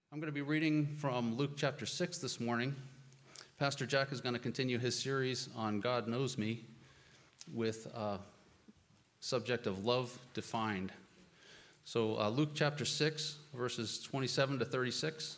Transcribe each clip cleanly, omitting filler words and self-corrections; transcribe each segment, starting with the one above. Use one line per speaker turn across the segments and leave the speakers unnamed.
I'm going to be reading from Luke chapter 6 this morning. Pastor Jack is going to continue his series on God Knows Me with a subject of love defined. So Luke chapter 6, verses 27 to 36.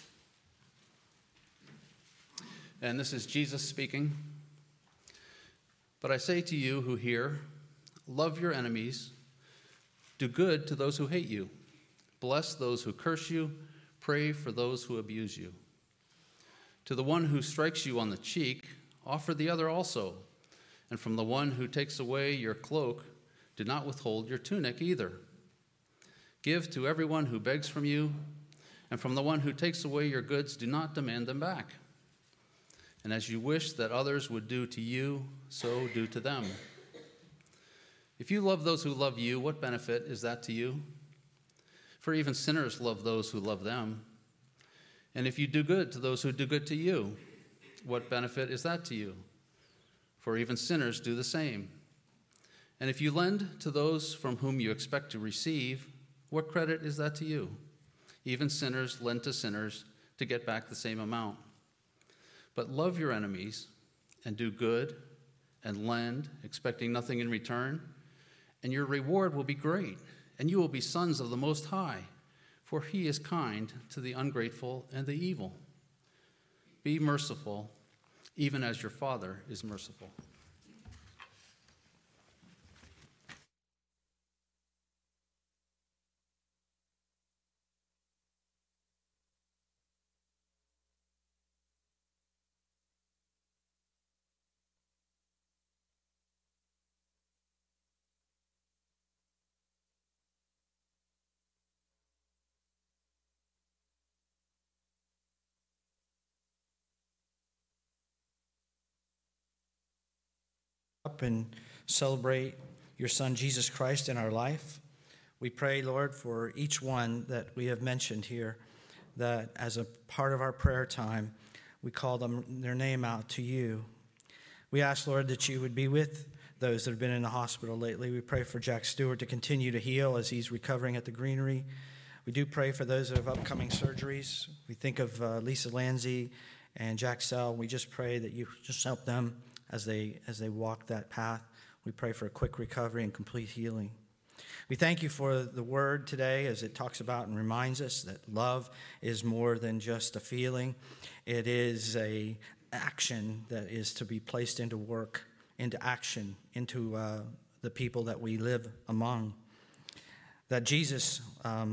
And this is Jesus speaking. But I say to you who hear, love your enemies, do good to those who hate you, bless those who curse you, pray for those who abuse you. To the one who strikes you on the cheek, offer the other also. And from the one who takes away your cloak, do not withhold your tunic either. Give to everyone who begs from you, and from the one who takes away your goods, do not demand them back. And as you wish that others would do to you, so do to them. If you love those who love you, what benefit is that to you? For even sinners love those who love them. And if you do good to those who do good to you, what benefit is that to you? For even sinners do the same. And if you lend to those from whom you expect to receive, what credit is that to you? Even sinners lend to sinners to get back the same amount. But love your enemies and do good and lend, expecting nothing in return, and your reward will be great. And you will be sons of the Most High, for he is kind to the ungrateful and the evil. Be merciful, even as your Father is merciful.
Up and celebrate your Son, Jesus Christ, in our life. We pray, Lord, for each one that we have mentioned here, that as a part of our prayer time, we call their name out to you. We ask, Lord, that you would be with those that have been in the hospital lately. We pray for Jack Stewart to continue to heal as he's recovering at the Greenery. We do pray for those that have upcoming surgeries. We think of Lisa Lanzi and Jack Sell. We just pray that you just help them as they walk that path. We pray for a quick recovery and complete healing. We thank you for the word today as it talks about and reminds us that love is more than just a feeling. It is an action that is to be placed into work, into action, into the people that we live among. That Jesus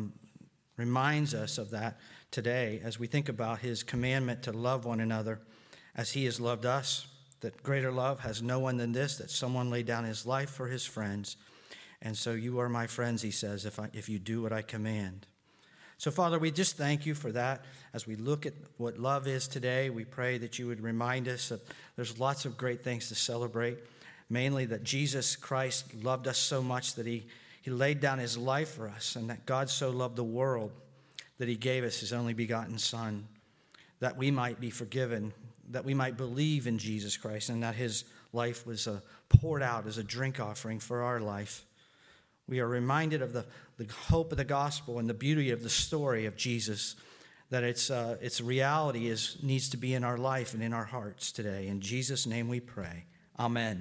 reminds us of that today as we think about his commandment to love one another as he has loved us. That greater love has no one than this, that someone laid down his life for his friends. And so you are my friends, he says, if you do what I command. So, Father, we just thank you for that. As we look at what love is today, we pray that you would remind us that there's lots of great things to celebrate. Mainly that Jesus Christ loved us so much that he laid down his life for us, and that God so loved the world that he gave us his only begotten Son, that we might be forgiven, that we might believe in Jesus Christ, and that his life was poured out as a drink offering for our life. We are reminded of the hope of the gospel and the beauty of the story of Jesus, that its reality needs to be in our life and in our hearts today. In Jesus' name we pray. Amen.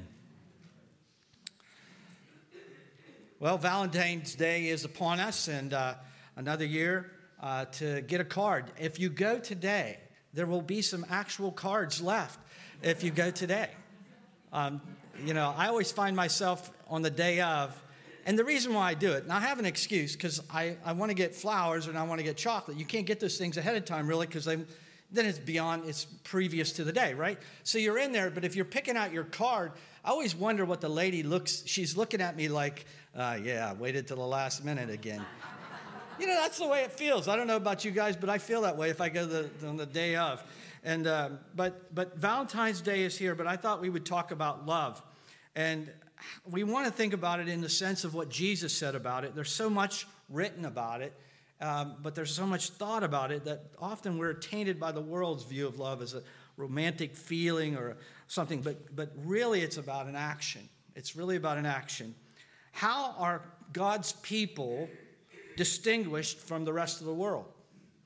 Well, Valentine's Day is upon us, and another year to get a card. If you go today, there will be some actual cards left if you go today. I always find myself on the day of, and the reason why I do it, and I have an excuse, because I want to get flowers and I want to get chocolate. You can't get those things ahead of time, really, because then it's previous to the day, right? So you're in there, but if you're picking out your card, I always wonder what the lady she's looking at me like, I waited till the last minute again. That's the way it feels. I don't know about you guys, but I feel that way if I go on the day of. And but Valentine's Day is here, but I thought we would talk about love. And we want to think about it in the sense of what Jesus said about it. There's so much written about it, but there's so much thought about it that often we're tainted by the world's view of love as a romantic feeling or something. But really it's about an action. It's really about an action. How are God's people distinguished from the rest of the world?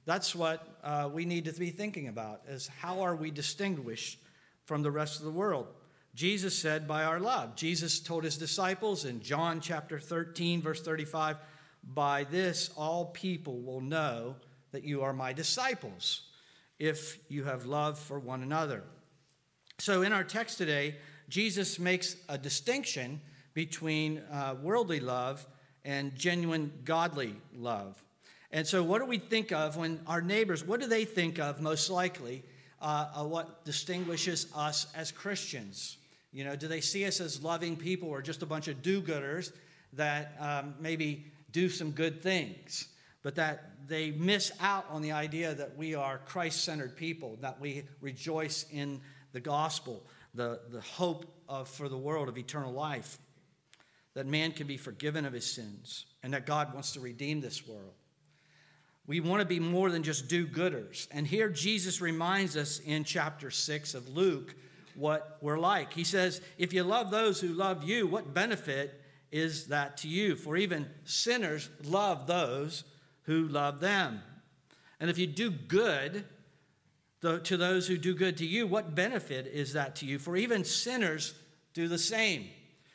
That's what we need to be thinking about, is how are we distinguished from the rest of the world? Jesus said by our love. Jesus told his disciples in John chapter 13, verse 35, by this all people will know that you are my disciples, if you have love for one another. So in our text today, Jesus makes a distinction between worldly love and genuine godly love. And so what do we think of when our neighbors, what do they think of most likely what distinguishes us as Christians? You know, do they see us as loving people or just a bunch of do-gooders that maybe do some good things, but that they miss out on the idea that we are Christ-centered people, that we rejoice in the gospel, the hope for the world of eternal life, that man can be forgiven of his sins, and that God wants to redeem this world. We want to be more than just do-gooders. And here Jesus reminds us in chapter 6 of Luke what we're like. He says, if you love those who love you, what benefit is that to you? For even sinners love those who love them. And if you do good to those who do good to you, what benefit is that to you? For even sinners do the same.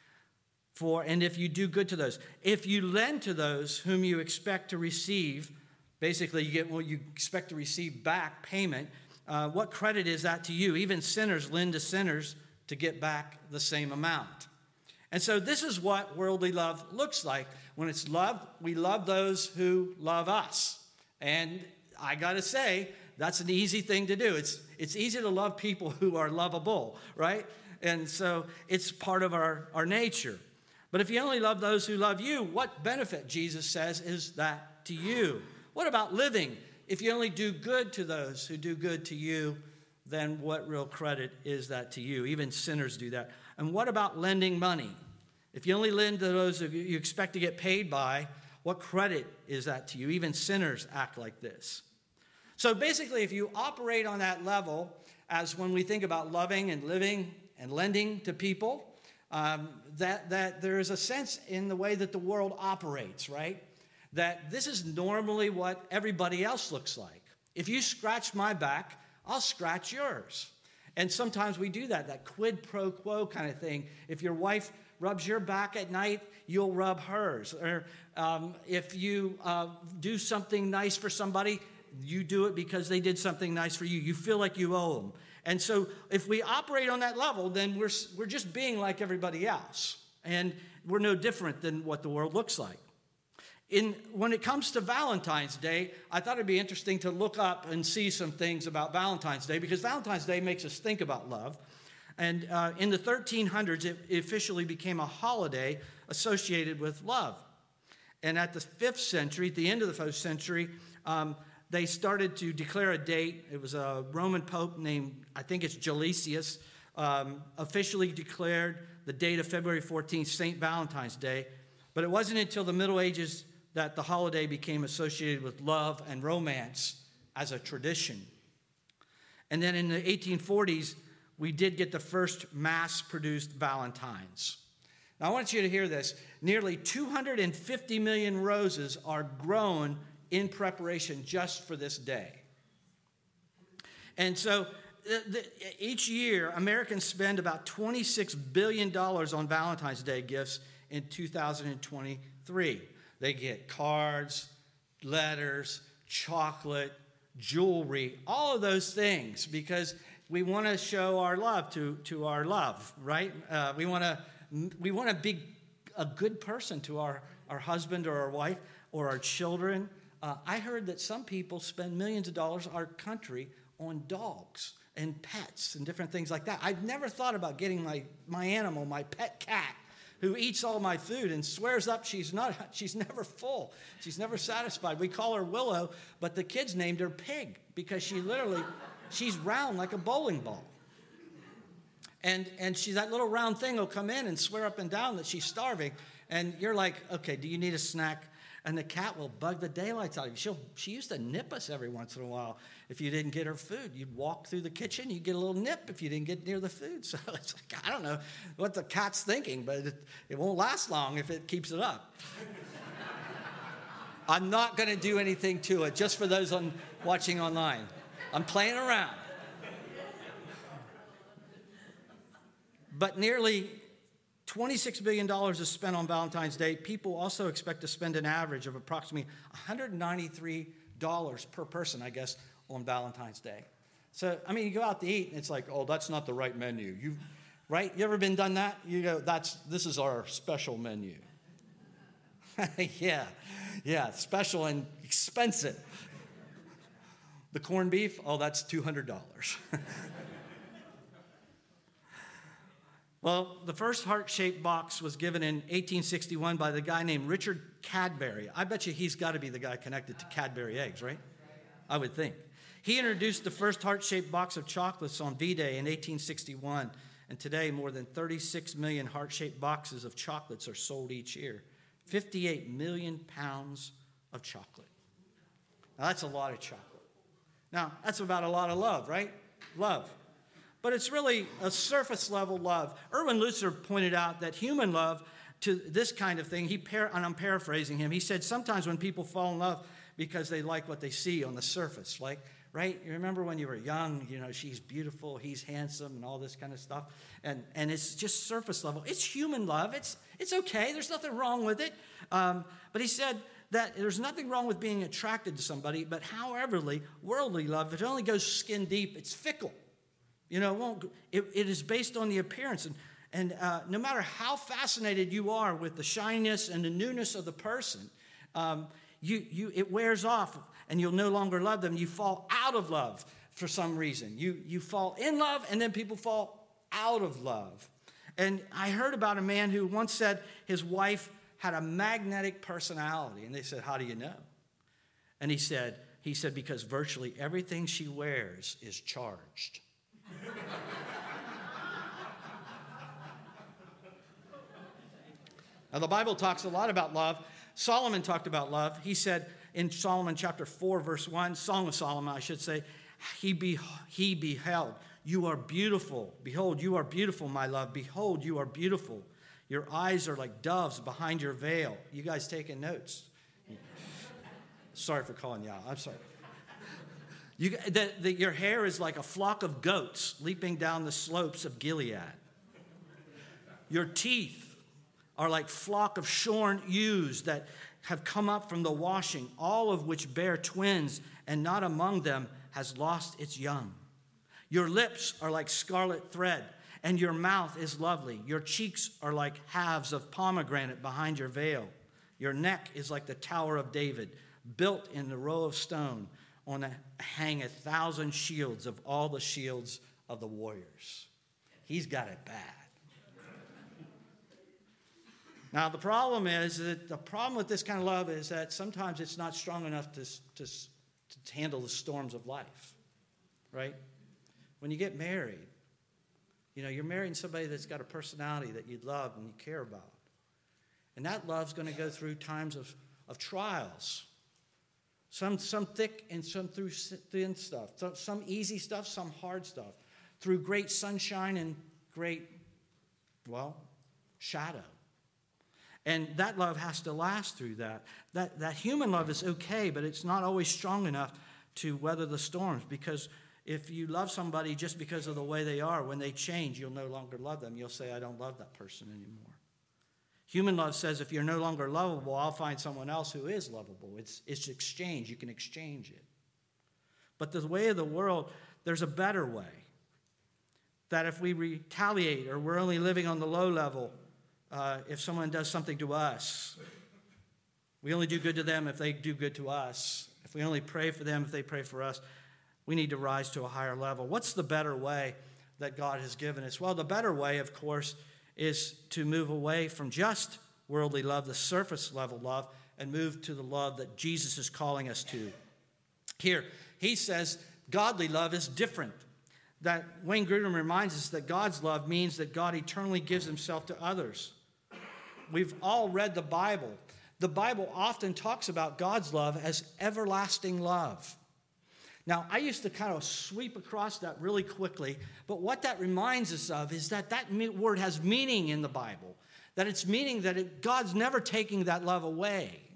And if you do good to those, if you lend to those whom you expect to receive, basically, you get what you expect to receive back, payment. What credit is that to you? Even sinners lend to sinners to get back the same amount. And so this is what worldly love looks like. When it's love, we love those who love us. And I got to say, that's an easy thing to do. It's easy to love people who are lovable, right? And so it's part of our nature. But if you only love those who love you, what benefit, Jesus says, is that to you? What about living? If you only do good to those who do good to you, then what real credit is that to you? Even sinners do that. And what about lending money? If you only lend to those who you expect to get paid by, what credit is that to you? Even sinners act like this. So basically, if you operate on that level, as when we think about loving and living and lending to people, that there is a sense in the way that the world operates, right? That this is normally what everybody else looks like. If you scratch my back, I'll scratch yours. And sometimes we do that quid pro quo kind of thing. If your wife rubs your back at night, you'll rub hers. Or if you do something nice for somebody, you do it because they did something nice for you. You feel like you owe them. And so if we operate on that level, then we're just being like everybody else. And we're no different than what the world looks like. When it comes to Valentine's Day, I thought it'd be interesting to look up and see some things about Valentine's Day, because Valentine's Day makes us think about love. And in the 1300s, it officially became a holiday associated with love. And at the 5th century, at the end of the 5th century, they started to declare a date. It was a Roman pope named, I think it's Gelasius, officially declared the date of February 14th, St. Valentine's Day. But it wasn't until the Middle Ages that the holiday became associated with love and romance as a tradition. And then in the 1840s, we did get the first mass-produced Valentines. Now, I want you to hear this. Nearly 250 million roses are grown in preparation just for this day. And so each year, Americans spend about $26 billion on Valentine's Day gifts in 2023. They get cards, letters, chocolate, jewelry, all of those things, because we want to show our love to our love, right? We want to be a good person to our husband or our wife or our children. I heard that some people spend millions of dollars, our country, on dogs and pets and different things like that. I've never thought about getting my animal, my pet cat, who eats all my food and swears up she's never full. She's never satisfied. We call her Willow, but the kids named her Pig because she's round like a bowling ball. And that little round thing will come in and swear up and down that she's starving. And you're like, okay, do you need a snack? And the cat will bug the daylights out of you. She used to nip us every once in a while if you didn't get her food. You'd walk through the kitchen, you'd get a little nip if you didn't get near the food. So it's like, I don't know what the cat's thinking, but it won't last long if it keeps it up. I'm not going to do anything to it, just for those watching online. I'm playing around. But nearly $26 billion is spent on Valentine's Day. People also expect to spend an average of approximately $193 per person, I guess, on Valentine's Day. So, I mean, you go out to eat, and it's like, oh, that's not the right menu. Right? You ever been done that? You go, this is our special menu. Yeah, special and expensive. The corned beef, oh, that's $200. Well, the first heart-shaped box was given in 1861 by the guy named Richard Cadbury. I bet you he's got to be the guy connected to Cadbury eggs, right? I would think. He introduced the first heart-shaped box of chocolates on V-Day in 1861, and today more than 36 million heart-shaped boxes of chocolates are sold each year. 58 million pounds of chocolate. Now, that's a lot of chocolate. Now, that's about a lot of love, right? Love. But it's really a surface-level love. Erwin Lutzer pointed out that human love to this kind of thing, and I'm paraphrasing him, he said sometimes when people fall in love because they like what they see on the surface, like, right? You remember when you were young, she's beautiful, he's handsome, and all this kind of stuff. And it's just surface level. It's human love. It's okay. There's nothing wrong with it. But he said that there's nothing wrong with being attracted to somebody, but however, worldly love, if it only goes skin deep, it's fickle. It is based on the appearance. And no matter how fascinated you are with the shininess and the newness of the person, it wears off and you'll no longer love them. You fall out of love for some reason. You fall in love and then people fall out of love. And I heard about a man who once said his wife had a magnetic personality. And they said, how do you know? And he said, because virtually everything she wears is charged. Now, the Bible talks a lot about love. Solomon talked about love. He said in Solomon chapter 4, verse 1, Song of Solomon, I should say, he beheld, you are beautiful. Behold, you are beautiful, my love. Behold, you are beautiful. Your eyes are like doves behind your veil. You guys taking notes? Sorry for calling you out. I'm sorry. Your hair is like a flock of goats leaping down the slopes of Gilead. Your teeth are like flock of shorn ewes that have come up from the washing, all of which bear twins, and not among them has lost its young. Your lips are like scarlet thread, and your mouth is lovely. Your cheeks are like halves of pomegranate behind your veil. Your neck is like the Tower of David, built in the row of stone. On hang 1,000 shields of all the shields of the warriors. He's got it bad. Now, the problem with this kind of love is that sometimes it's not strong enough to handle the storms of life, right? When you get married, you're marrying somebody that's got a personality that you love and you care about. And that love's going to go through times of trials. Some thick and some through thin stuff. Some easy stuff, some hard stuff. Through great sunshine and great, shadow. And that love has to last through that. That human love is okay, but it's not always strong enough to weather the storms. Because if you love somebody just because of the way they are, when they change, you'll no longer love them. You'll say, I don't love that person anymore. Human love says if you're no longer lovable, I'll find someone else who is lovable. It's exchange. You can exchange it. But the way of the world, there's a better way. That if we retaliate or we're only living on the low level, if someone does something to us, we only do good to them if they do good to us. If we only pray for them if they pray for us, we need to rise to a higher level. What's the better way that God has given us? Well, the better way, of course, is to move away from just worldly love, the surface level love, and move to the love that Jesus is calling us to. Here, he says godly love is different. That Wayne Grudem reminds us that God's love means that God eternally gives himself to others. We've all read the Bible. The Bible often talks about God's love as everlasting love. Now, I used to kind of sweep across that really quickly, but what that reminds us of is that word has meaning in the Bible, that it's meaning that God's never taking that love away.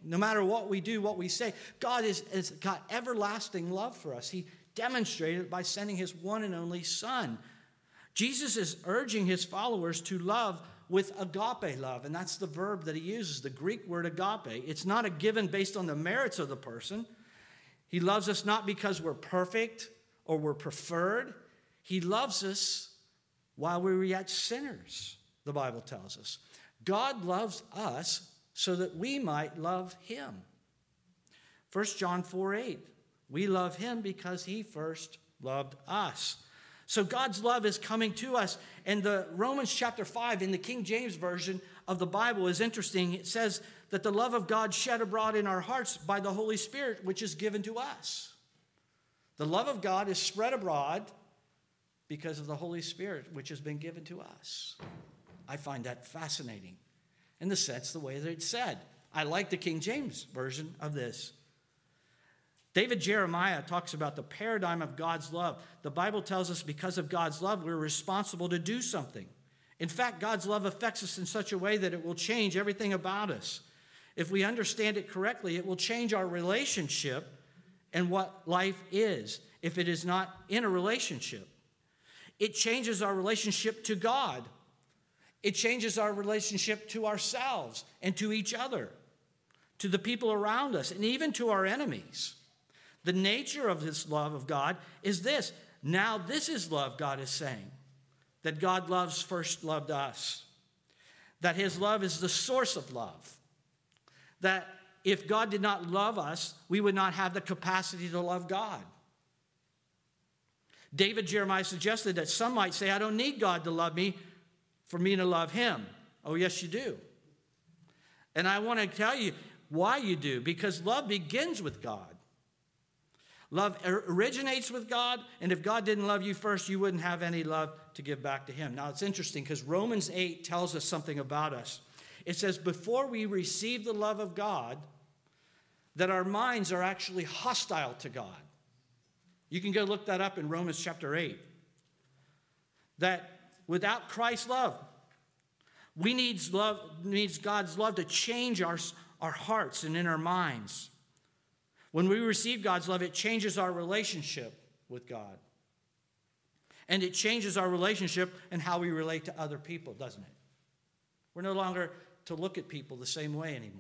no matter what we do, what we say, God has got everlasting love for us. He demonstrated it by sending his one and only Son. Jesus is urging his followers to love with agape love, and that's the verb that he uses, the Greek word agape. It's not a given based on the merits of the person. He loves us not because we're perfect or we're preferred. He loves us while we were yet sinners, the Bible tells us. God loves us so that we might love him. 1 John 4:8, we love him because he first loved us. So God's love is coming to us. And the Romans chapter 5 in the King James Version of the Bible is interesting. It says that the love of God shed abroad in our hearts by the Holy Spirit, which is given to us. The love of God is spread abroad because of the Holy Spirit, which has been given to us. I find that fascinating in the sense, the way that it's said. I like the King James Version of this. David Jeremiah talks about the paradigm of God's love. The Bible tells us because of God's love, we're responsible to do something. In fact, God's love affects us in such a way that it will change everything about us. If we understand it correctly, it will change our relationship and what life is if it is not in a relationship. It changes our relationship to God. It changes our relationship to ourselves and to each other, to the people around us, and even to our enemies. The nature of this love of God is this. Now this is love, God is saying. That God first loved us. That his love is the source of love. That if God did not love us, we would not have the capacity to love God. David Jeremiah suggested that some might say, I don't need God to love me for me to love him. Oh, yes, you do. And I want to tell you why you do. Because love begins with God. Love originates with God, and if God didn't love you first, you wouldn't have any love to give back to him. Now, it's interesting because Romans 8 tells us something about us. It says, before we receive the love of God, that our minds are actually hostile to God. You can go look that up in Romans chapter 8. That without Christ's love, we needs God's love to change our hearts and in our minds. When we receive God's love, it changes our relationship with God. And it changes our relationship and how we relate to other people, doesn't it? We're no longer to look at people the same way anymore.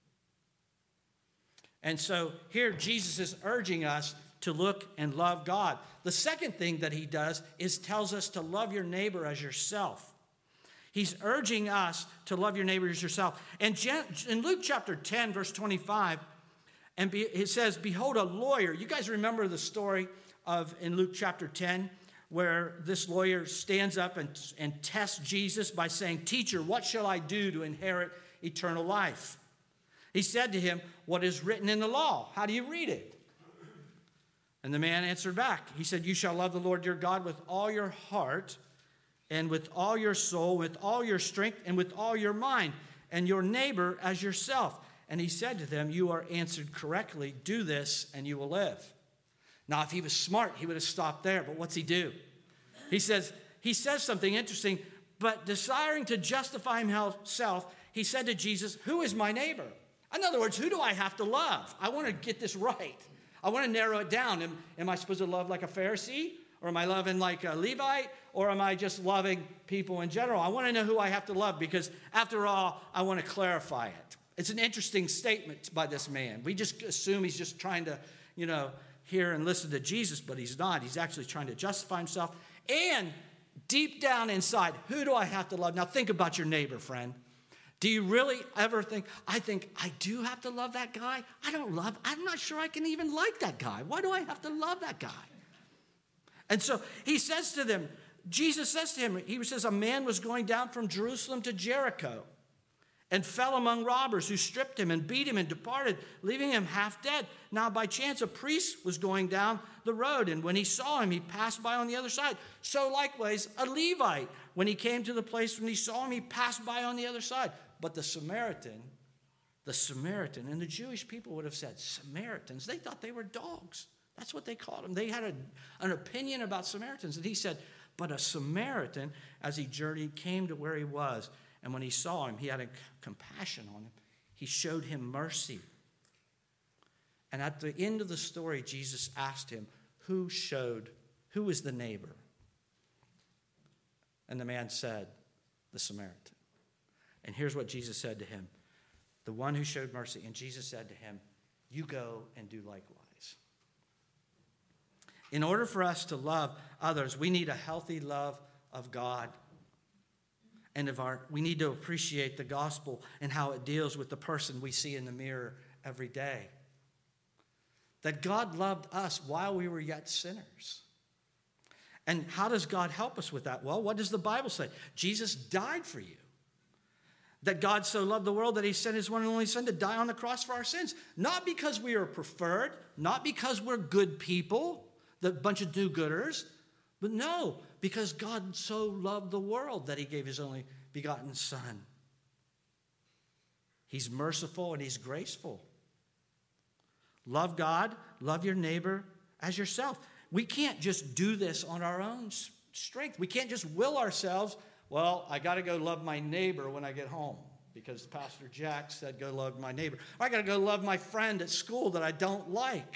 And so here Jesus is urging us to look and love God. The second thing that he does is tells us to love your neighbor as yourself. He's urging us to love your neighbor as yourself. And in Luke chapter 10, verse 25, it says, behold, a lawyer. You guys remember the story in Luke chapter 10 where this lawyer stands up and tests Jesus by saying, teacher, what shall I do to inherit eternal life? He said to him, what is written in the law? How do you read it? And the man answered back. He said, you shall love the Lord your God with all your heart and with all your soul, with all your strength and with all your mind, and your neighbor as yourself. And he said to them, you are answered correctly. Do this and you will live. Now, if he was smart, he would have stopped there. But what's he do? He says something interesting. But desiring to justify himself, he said to Jesus, who is my neighbor? In other words, who do I have to love? I want to get this right. I want to narrow it down. Am I supposed to love like a Pharisee? Or am I loving like a Levite? Or am I just loving people in general? I want to know who I have to love because, after all, I want to clarify it. It's an interesting statement by this man. We just assume he's just trying to, hear and listen to Jesus, but he's not. He's actually trying to justify himself. And deep down inside, who do I have to love? Now think about your neighbor, friend. Do you really ever think I do have to love that guy? I'm not sure I can even like that guy. Why do I have to love that guy? And so he says to them, Jesus says to him, he says, a man was going down from Jerusalem to Jericho and fell among robbers who stripped him and beat him and departed, leaving him half dead. Now, by chance, a priest was going down the road, and when he saw him, he passed by on the other side. So likewise, a Levite, when he came to the place when he saw him, he passed by on the other side. But the Samaritan, and the Jewish people would have said, Samaritans, they thought they were dogs. That's what they called them. They had an opinion about Samaritans. And he said, but a Samaritan, as he journeyed, came to where he was. And when he saw him, he had compassion on him. He showed him mercy. And at the end of the story, Jesus asked him, who is the neighbor? And the man said, the Samaritan. And here's what Jesus said to him, the one who showed mercy. And Jesus said to him, you go and do likewise. In order for us to love others, we need a healthy love of God. And we need to appreciate the gospel and how it deals with the person we see in the mirror every day. That God loved us while we were yet sinners. And how does God help us with that? Well, what does the Bible say? Jesus died for you. That God so loved the world that he sent his one and only Son to die on the cross for our sins. Not because we are preferred, not because we're good people, the bunch of do-gooders, but no, because God so loved the world that he gave his only begotten Son. He's merciful and he's graceful. Love God, love your neighbor as yourself. We can't just do this on our own strength. We can't just will ourselves, well, I got to go love my neighbor when I get home because Pastor Jack said go love my neighbor. Or I got to go love my friend at school that I don't like.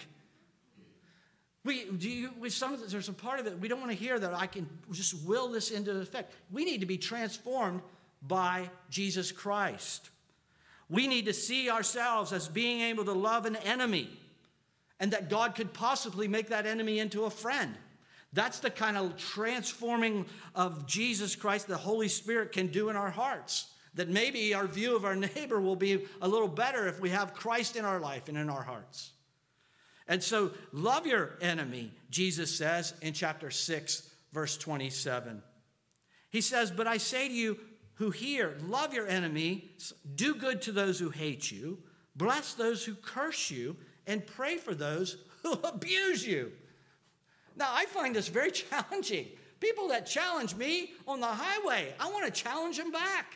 There's a part of it, we don't want to hear that I can just will this into effect. We need to be transformed by Jesus Christ. We need to see ourselves as being able to love an enemy and that God could possibly make that enemy into a friend. That's the kind of transforming of Jesus Christ the Holy Spirit can do in our hearts. That maybe our view of our neighbor will be a little better if we have Christ in our life and in our hearts. And so, love your enemy, Jesus says in chapter 6, verse 27. He says, but I say to you who hear, love your enemy, do good to those who hate you, bless those who curse you, and pray for those who abuse you. Now, I find this very challenging. People that challenge me on the highway, I want to challenge them back.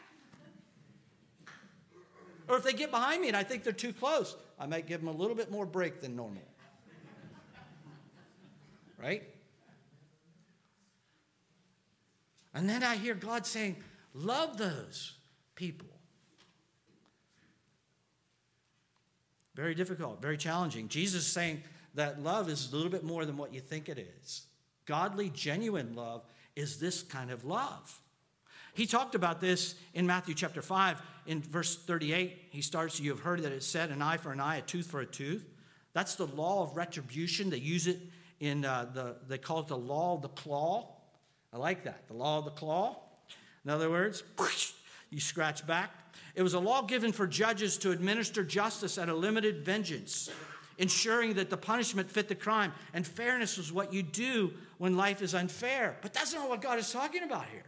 Or if they get behind me and I think they're too close, I might give them a little bit more break than normal. Right? And then I hear God saying, love those people. Very difficult, very challenging. Jesus is saying that love is a little bit more than what you think it is. Godly, genuine love is this kind of love. He talked about this in Matthew chapter 5 in verse 38. He starts, you have heard that it said, an eye for an eye, a tooth for a tooth. That's the law of retribution. They use it in they call it the law of the claw. I like that, the law of the claw. In other words, you scratch back. It was a law given for judges to administer justice at a limited vengeance, ensuring that the punishment fit the crime. And fairness is what you do when life is unfair. But that's not what God is talking about here.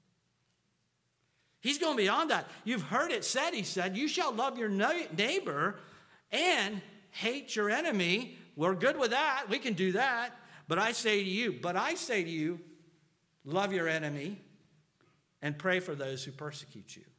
He's going beyond that. You've heard it said, he said, you shall love your neighbor and hate your enemy. We're good with that. We can do that. But I say to you, love your enemy and pray for those who persecute you.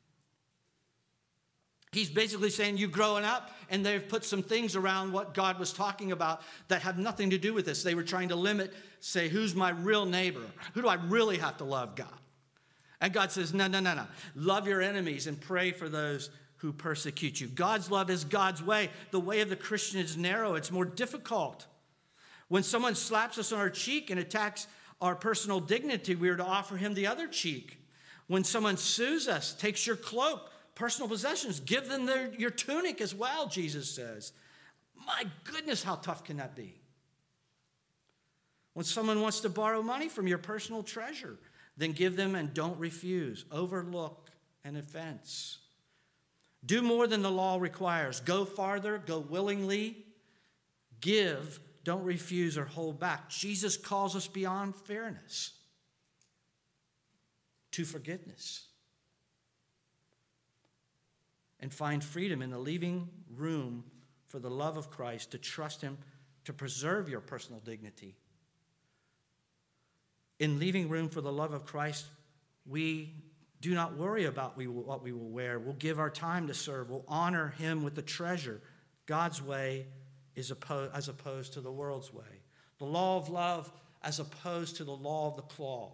He's basically saying you growing up, and they've put some things around what God was talking about that have nothing to do with this. They were trying to limit, say, who's my real neighbor? Who do I really have to love, God? And God says, no. Love your enemies and pray for those who persecute you. God's love is God's way. The way of the Christian is narrow. It's more difficult. When someone slaps us on our cheek and attacks our personal dignity, we are to offer him the other cheek. When someone sues us, takes your cloak, personal possessions, give them your tunic as well, Jesus says. My goodness, how tough can that be? When someone wants to borrow money from your personal treasure, then give them and don't refuse. Overlook an offense. Do more than the law requires. Go farther, go willingly. Give, don't refuse or hold back. Jesus calls us beyond fairness to forgiveness. And find freedom in the leaving room for the love of Christ, to trust him, to preserve your personal dignity. In leaving room for the love of Christ, we do not worry about what we will wear. We'll give our time to serve. We'll honor him with the treasure. God's way is as opposed to the world's way. The law of love as opposed to the law of the claw.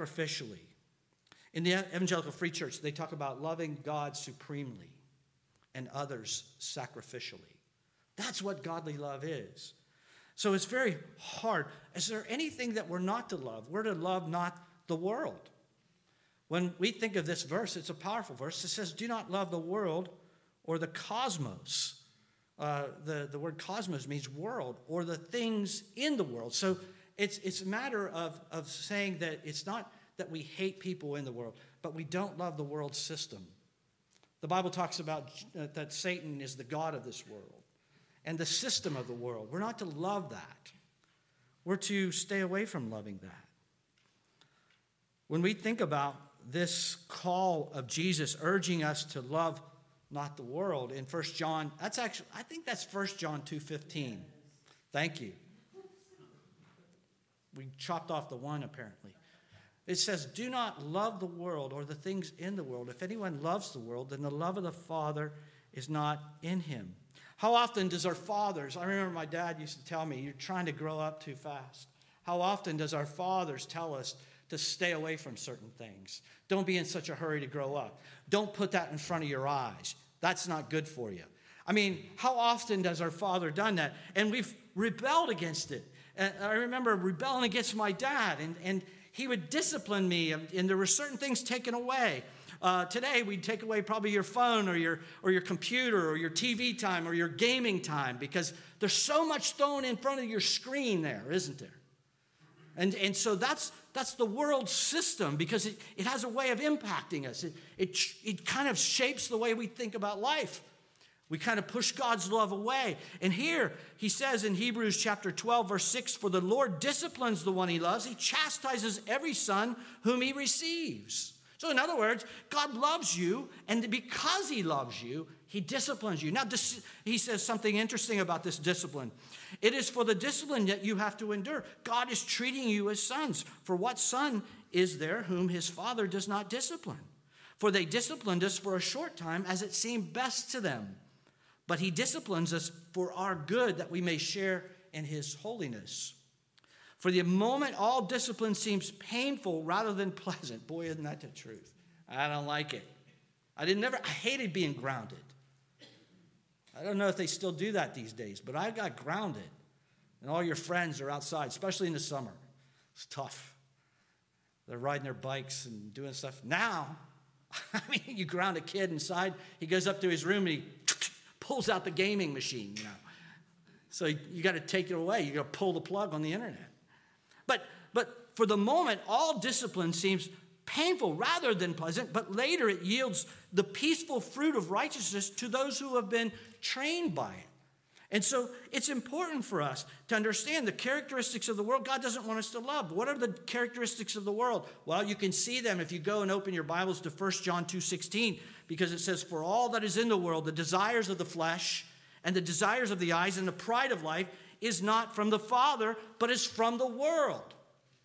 Sacrificially. In the Evangelical Free Church, they talk about loving God supremely. and others sacrificially. That's what godly love is. So it's very hard. Is there anything that we're not to love? We're to love not the world. When we think of this verse, it's a powerful verse. It says, do not love the world or the cosmos. The word cosmos means world, or the things in the world. So it's a matter of saying that it's not that we hate people in the world, but we don't love the world system. The Bible talks about that Satan is the god of this world and the system of the world. We're not to love that. We're to stay away from loving that. When we think about this call of Jesus urging us to love not the world in 1 John, I think that's 1 John 2:15. Thank you. We chopped off the one apparently. It says, do not love the world or the things in the world. If anyone loves the world, then the love of the Father is not in him. How often does our fathers, I remember my dad used to tell me, you're trying to grow up too fast. How often does our fathers tell us to stay away from certain things? Don't be in such a hurry to grow up. Don't put that in front of your eyes. That's not good for you. I mean, how often does our father done that? And we've rebelled against it. And I remember rebelling against my dad, and he would discipline me, and there were certain things taken away. Today, we'd take away probably your phone or your computer or your TV time or your gaming time, because there's so much thrown in front of your screen there, isn't there? And so that's the world system, because it has a way of impacting us. It kind of shapes the way we think about life. We kind of push God's love away. And here he says in Hebrews chapter 12, verse 6, for the Lord disciplines the one he loves. He chastises every son whom he receives. So in other words, God loves you, and because he loves you, he disciplines you. Now, he says something interesting about this discipline. It is for the discipline that you have to endure. God is treating you as sons. For what son is there whom his father does not discipline? For they disciplined us for a short time as it seemed best to them. But he disciplines us for our good, that we may share in his holiness. For the moment, all discipline seems painful rather than pleasant. Boy, isn't that the truth? I don't like it. I hated being grounded. I don't know if they still do that these days, but I got grounded. And all your friends are outside, especially in the summer. It's tough. They're riding their bikes and doing stuff. Now, I mean, you ground a kid inside, he goes up to his room and he pulls out the gaming machine, you know. So you got to take it away. You got to pull the plug on the internet. But for the moment, all discipline seems painful rather than pleasant, but later it yields the peaceful fruit of righteousness to those who have been trained by it. And so it's important for us to understand the characteristics of the world God doesn't want us to love. What are the characteristics of the world? Well, you can see them if you go and open your Bibles to 1 John 2:16, because it says, for all that is in the world, the desires of the flesh and the desires of the eyes and the pride of life is not from the Father, but is from the world.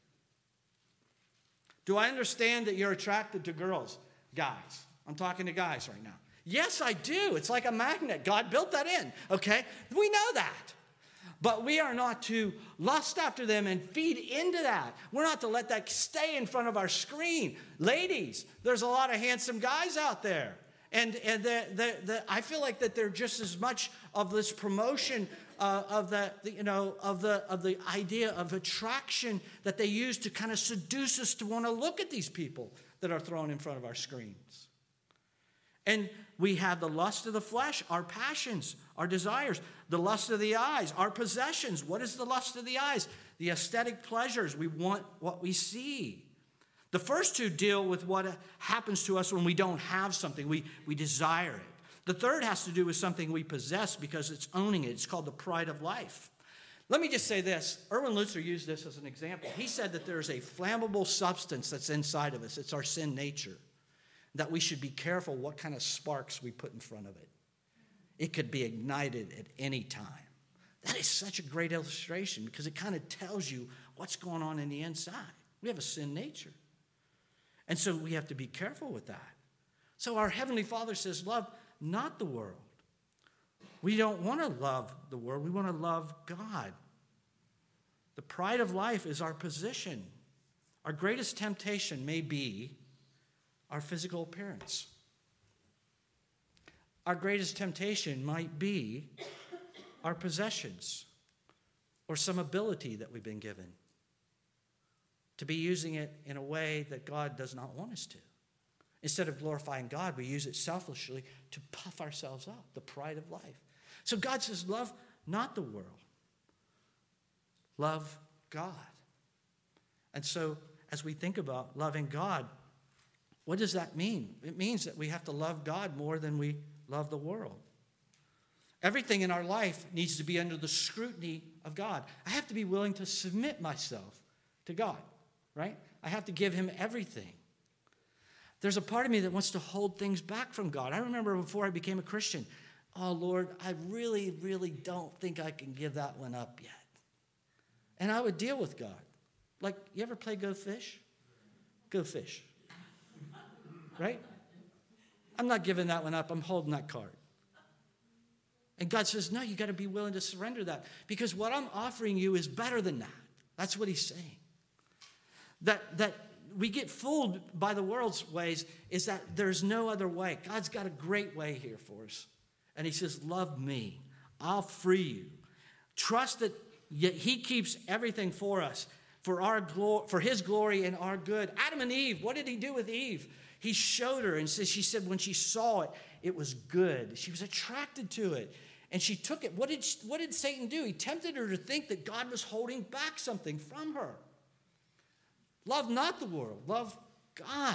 Do I understand that you're attracted to girls? Guys. I'm talking to guys right now. Yes, I do. It's like a magnet. God built that in, okay? We know that. But we are not to lust after them and feed into that. We're not to let that stay in front of our screen. Ladies, there's a lot of handsome guys out there. And I feel like that they're just as much of this promotion of the idea of attraction that they use to kind of seduce us to want to look at these people that are thrown in front of our screens. And we have the lust of the flesh, our passions, our desires, the lust of the eyes, our possessions. What is the lust of the eyes? The aesthetic pleasures. We want what we see. The first two deal with what happens to us when we don't have something. We desire it. The third has to do with something we possess because it's owning it. It's called the pride of life. Let me just say this. Erwin Lutzer used this as an example. He said that there's a flammable substance that's inside of us. It's our sin nature. That we should be careful what kind of sparks we put in front of it. It could be ignited at any time. That is such a great illustration because it kind of tells you what's going on in the inside. We have a sin nature. And so we have to be careful with that. So our Heavenly Father says, love not the world. We don't want to love the world. We want to love God. The pride of life is our position. Our greatest temptation may be our physical appearance. our greatest temptation might be our possessions or some ability that we've been given, to be using it in a way that God does not want us to. Instead of glorifying God, we use it selfishly to puff ourselves up, the pride of life. So God says, love not the world. Love God. And so as we think about loving God, what does that mean? It means that we have to love God more than we love the world. Everything in our life needs to be under the scrutiny of God. I have to be willing to submit myself to God, right? I have to give him everything. There's a part of me that wants to hold things back from God. I remember before I became a Christian, oh, Lord, I really, really don't think I can give that one up yet. And I would deal with God. Like, you ever play Go Fish? Go Fish. Right? I'm not giving that one up. I'm holding that card. And God says, no, you got to be willing to surrender that. Because what I'm offering you is better than that. That's what he's saying. That we get fooled by the world's ways is that there's no other way. God's got a great way here for us. And he says, love me. I'll free you. Trust that he keeps everything for us, for his glory and our good. Adam and Eve, what did he do with Eve? He showed her, and she said when she saw it, it was good. She was attracted to it. And she took it. What did Satan do? He tempted her to think that God was holding back something from her. Love not the world. Love God.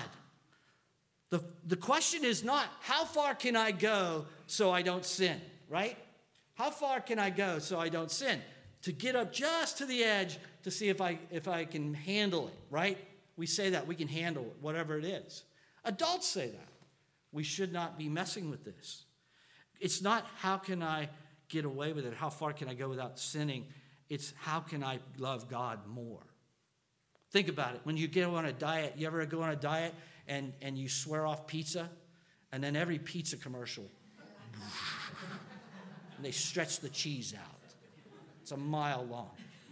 The question is not, how far can I go so I don't sin, right? How far can I go so I don't sin? To get up just to the edge to see if I can handle it, right? We say that. We can handle it, whatever it is. Adults say that. We should not be messing with this. It's not how can I get away with it, how far can I go without sinning. It's how can I love God more. Think about it. When you go on a diet, you ever go on a diet and you swear off pizza? And then every pizza commercial, and they stretch the cheese out. It's a mile long.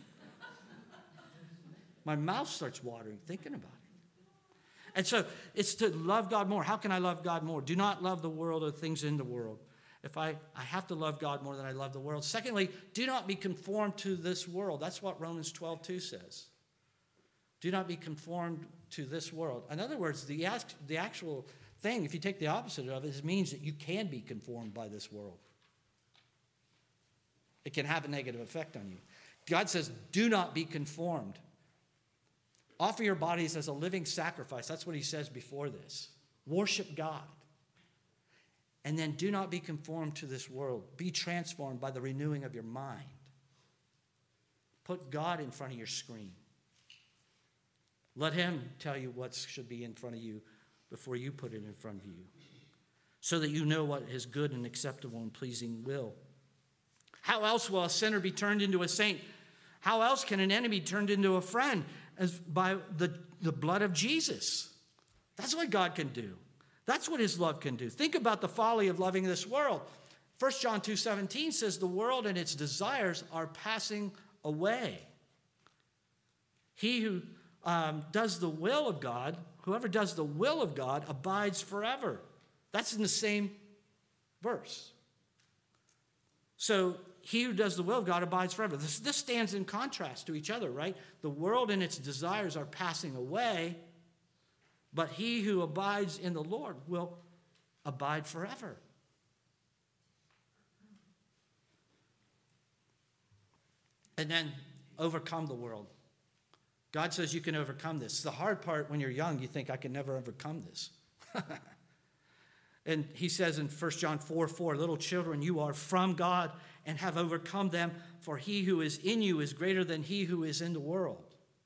My mouth starts watering thinking about it. And so it's to love God more. How can I love God more? Do not love the world or things in the world. If I have to love God more than I love the world. Secondly, do not be conformed to this world. That's what Romans 12:2 says. Do not be conformed to this world. In other words, the actual thing, if you take the opposite of it, it means that you can be conformed by this world. It can have a negative effect on you. God says, do not be conformed. Offer your bodies as a living sacrifice. That's what he says before this. Worship God. And then do not be conformed to this world. Be transformed by the renewing of your mind. Put God in front of your screen. Let him tell you what should be in front of you before you put it in front of you, so that you know what is good and acceptable and pleasing will. How else will a sinner be turned into a saint? How else can an enemy be turned into a friend? As by the blood of Jesus. That's what God can do. That's what his love can do. Think about the folly of loving this world. 1 John 2:17 says the world and its desires are passing away. He who does the will of God, whoever does the will of God abides forever. That's in the same verse. So he who does the will of God abides forever. This stands in contrast to each other, right? The world and its desires are passing away, but he who abides in the Lord will abide forever. And then overcome the world. God says you can overcome this. The hard part when you're young, you think, I can never overcome this. And he says in 1 John 4:4, little children, you are from God and have overcome them, for he who is in you is greater than he who is in the world.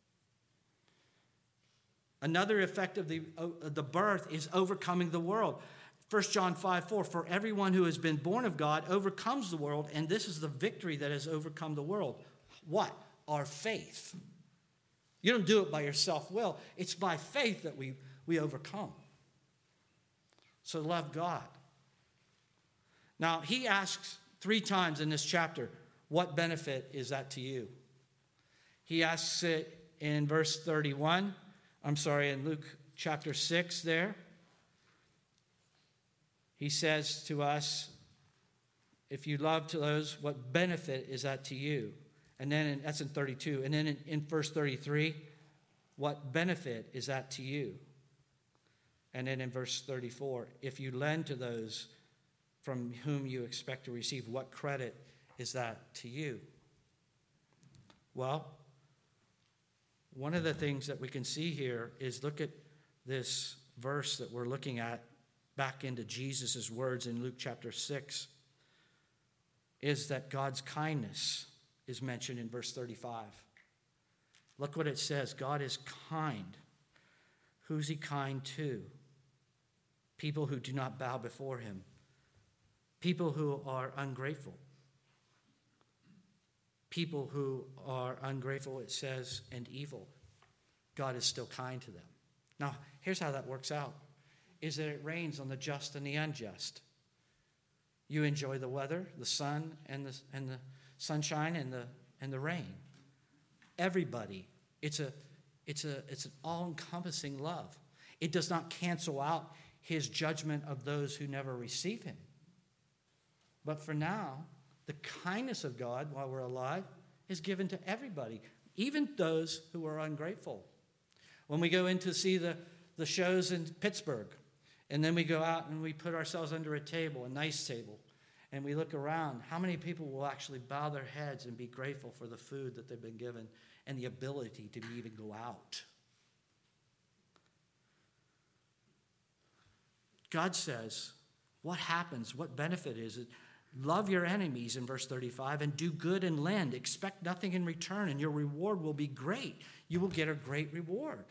Another effect of the birth is overcoming the world. 1 John 5:4, for everyone who has been born of God overcomes the world, and this is the victory that has overcome the world. What? Our faith. You don't do it by your self-will. It's by faith that we overcome. So love God. Now, he asks 3 times in this chapter, what benefit is that to you? He asks it in verse 31. In Luke chapter 6 there. He says to us, If you love to those, what benefit is that to you? And then that's in 32. And then in verse 33, what benefit is that to you? And then in verse 34, if you lend to those from whom you expect to receive, what credit is that to you? Well, one of the things that we can see here is look at this verse that we're looking at back into Jesus' words in Luke chapter 6, is that God's kindness is mentioned in verse 35. Look what it says. God is kind. Who's he kind to? People who do not bow before him. People who are ungrateful. People who are ungrateful, it says, and evil. God is still kind to them. Now, here's how that works out, is that it rains on the just and the unjust. You enjoy the weather, the sun, and the sunshine and the rain. Everybody. It's an all-encompassing love. It does not cancel out his judgment of those who never receive him. But for now, the kindness of God while we're alive is given to everybody, even those who are ungrateful. When we go in to see the shows in Pittsburgh, and then we go out and we put ourselves under a table, a nice table, and we look around, how many people will actually bow their heads and be grateful for the food that they've been given and the ability to even go out? God says, what happens? What benefit is it? Love your enemies in verse 35 and do good and lend. Expect nothing in return and your reward will be great. You will get a great reward.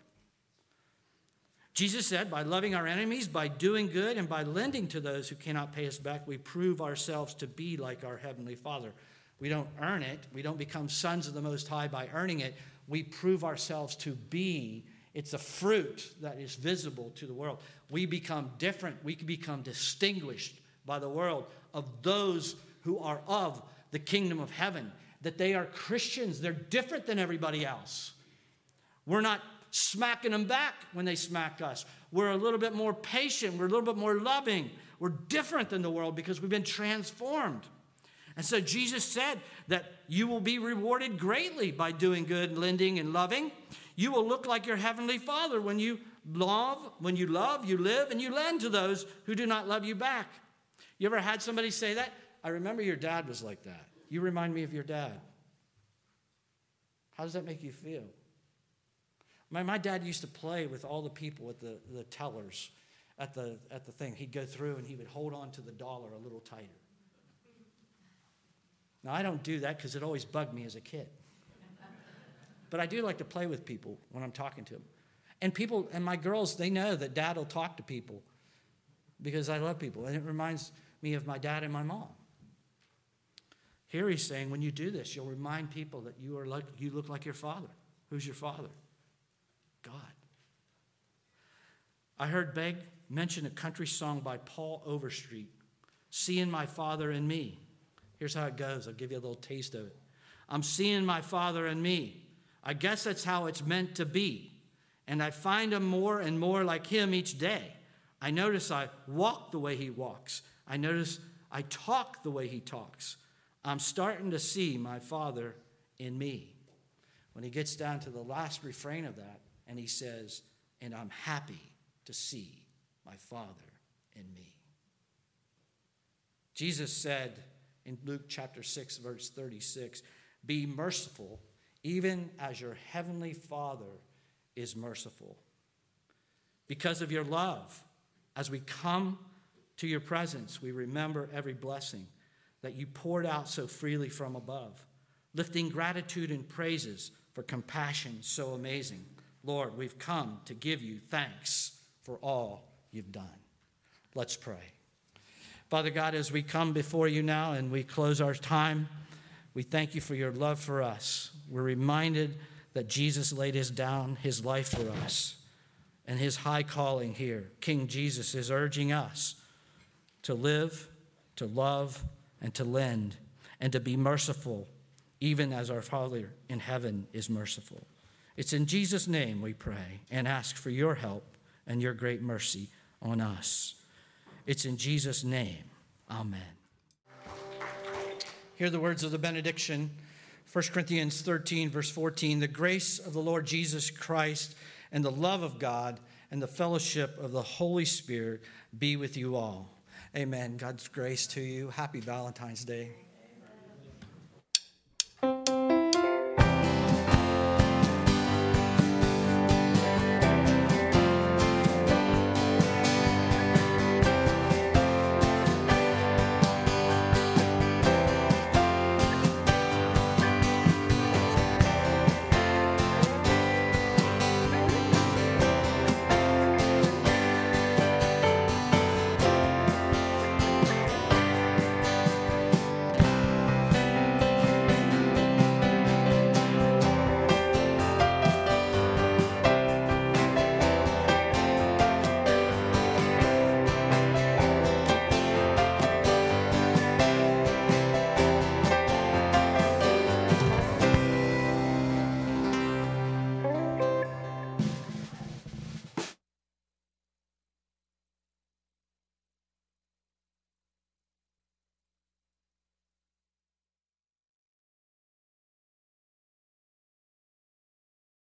Jesus said, by loving our enemies, by doing good, and by lending to those who cannot pay us back, we prove ourselves to be like our Heavenly Father. We don't earn it. We don't become sons of the Most High by earning it. We prove ourselves to be. It's a fruit that is visible to the world. We become different. We can become distinguished by the world of those who are of the kingdom of heaven, that they are Christians. They're different than everybody else. We're not smacking them back when they smack us. We're a little bit more patient. We're a little bit more loving. We're different than the world because we've been transformed. And so Jesus said that you will be rewarded greatly by doing good, lending, and loving. You will look like your Heavenly Father when you love, you live, and you lend to those who do not love you back. You ever had somebody say that? I remember your dad was like that. You remind me of your dad. How does that make you feel? My dad used to play with all the people at the tellers at the thing. He'd go through and he would hold on to the dollar a little tighter. Now, I don't do that because it always bugged me as a kid. But I do like to play with people when I'm talking to them. And my girls, they know that Dad will talk to people because I love people. And it reminds me of my dad and my mom. Here he's saying, when you do this, you'll remind people that you look like your father. Who's your father? God. I heard Begg mention a country song by Paul Overstreet, Seeing My Father in Me. Here's how it goes. I'll give you a little taste of it. I'm seeing my Father in me. I guess that's how it's meant to be. And I find him more and more like him each day. I notice I walk the way he walks. I notice I talk the way he talks. I'm starting to see my Father in me. When he gets down to the last refrain of that, and he says, and I'm happy to see my Father in me. Jesus said in Luke chapter 6, verse 36, be merciful, even as your heavenly Father is merciful. Because of your love, as we come to your presence, we remember every blessing that you poured out so freely from above, lifting gratitude and praises for compassion so amazing. Lord, we've come to give you thanks for all you've done. Let's pray. Father God, as we come before you now and we close our time, we thank you for your love for us. We're reminded that Jesus laid down his life for us, and his high calling here, King Jesus, is urging us to live, to love, and to lend, and to be merciful, even as our Father in heaven is merciful. It's in Jesus' name we pray and ask for your help and your great mercy on us. It's in Jesus' name. Amen. Hear the words of the benediction. 1 Corinthians 13, verse 14. The grace of the Lord Jesus Christ and the love of God and the fellowship of the Holy Spirit be with you all. Amen. God's grace to you. Happy Valentine's Day.